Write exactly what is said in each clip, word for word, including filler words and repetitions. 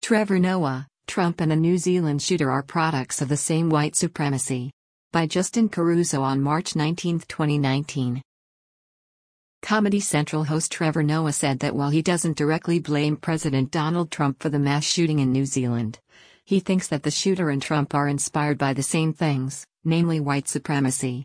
Trevor Noah, Trump and a New Zealand shooter are products of the same white supremacy. By Justin Caruso on March nineteenth, twenty nineteen. Comedy Central host Trevor Noah said that while he doesn't directly blame President Donald Trump for the mass shooting in New Zealand, he thinks that the shooter and Trump are inspired by the same things, namely white supremacy.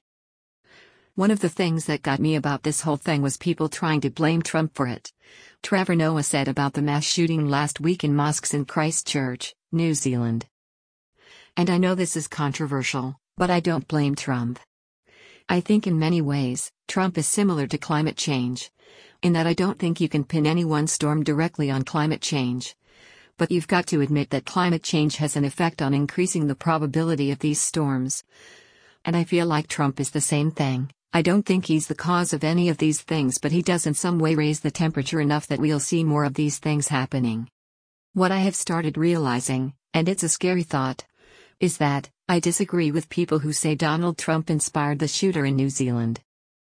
One of the things that got me about this whole thing was people trying to blame Trump for it. Trevor Noah said about the mass shooting last week in mosques in Christchurch, New Zealand. And I know this is controversial, but I don't blame Trump. I think in many ways, Trump is similar to climate change, in that I don't think you can pin any one storm directly on climate change. But you've got to admit that climate change has an effect on increasing the probability of these storms. And I feel like Trump is the same thing. I don't think he's the cause of any of these things, but he does in some way raise the temperature enough that we'll see more of these things happening. What I have started realizing, and it's a scary thought, is that I disagree with people who say Donald Trump inspired the shooter in New Zealand.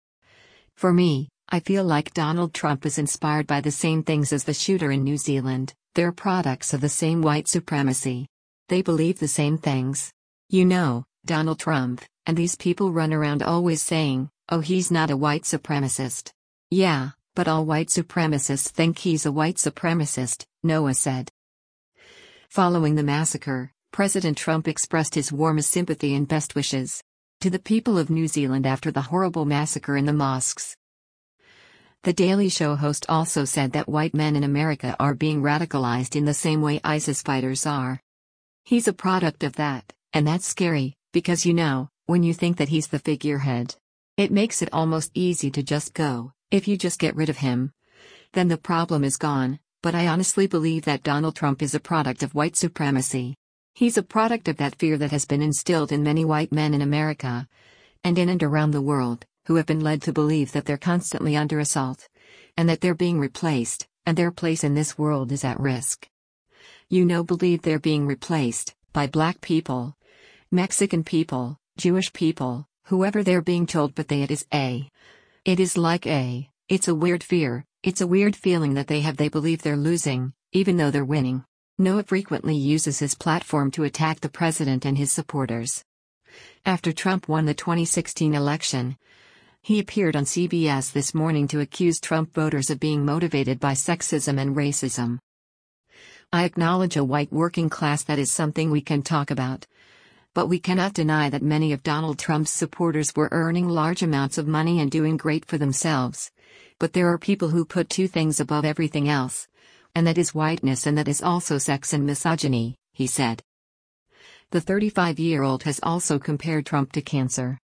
For me, I feel like Donald Trump is inspired by the same things as the shooter in New Zealand. They're products of the same white supremacy. They believe the same things. You know, Donald Trump, and these people run around always saying, oh, he's not a white supremacist. Yeah, but all white supremacists think he's a white supremacist, Noah said. Following the massacre, President Trump expressed his warmest sympathy and best wishes to the people of New Zealand after the horrible massacre in the mosques. The Daily Show host also said that white men in America are being radicalized in the same way ISIS fighters are. He's a product of that, and that's scary, because you know, when you think that he's the figurehead, it makes it almost easy to just go, if you just get rid of him, then the problem is gone. But I honestly believe that Donald Trump is a product of white supremacy. He's a product of that fear that has been instilled in many white men in America, and in and around the world, who have been led to believe that they're constantly under assault, and that they're being replaced, and their place in this world is at risk. You know, believe they're being replaced by black people, Mexican people, Jewish people, whoever they're being told, but they it is a. It is like a, it's a weird fear, it's a weird feeling that they have. They believe they're losing, even though they're winning. Noah frequently uses his platform to attack the president and his supporters. After Trump won the twenty sixteen election, he appeared on C B S This Morning to accuse Trump voters of being motivated by sexism and racism. I acknowledge a white working class, that is something we can talk about. But we cannot deny that many of Donald Trump's supporters were earning large amounts of money and doing great for themselves. But there are people who put two things above everything else, and that is whiteness, and that is also sex and misogyny, he said. The thirty-five-year-old has also compared Trump to cancer.